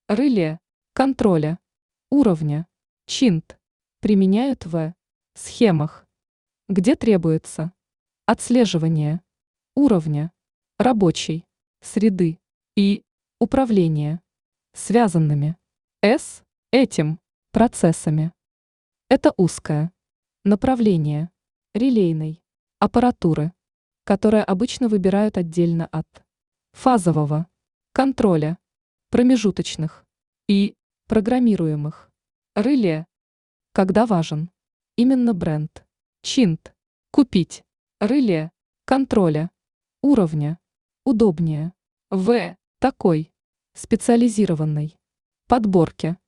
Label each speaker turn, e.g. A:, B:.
A: Реле контроля уровня чинт применяют в схемах, где требуется отслеживание уровня рабочей среды и управление связанными с этим процессами. Это узкое направление релейной аппаратуры, которое обычно выбирают отдельно от фазового контроля промежуточных и программируемых реле, когда важен именно бренд. Чинт купить реле контроля уровня удобнее в такой специализированной подборке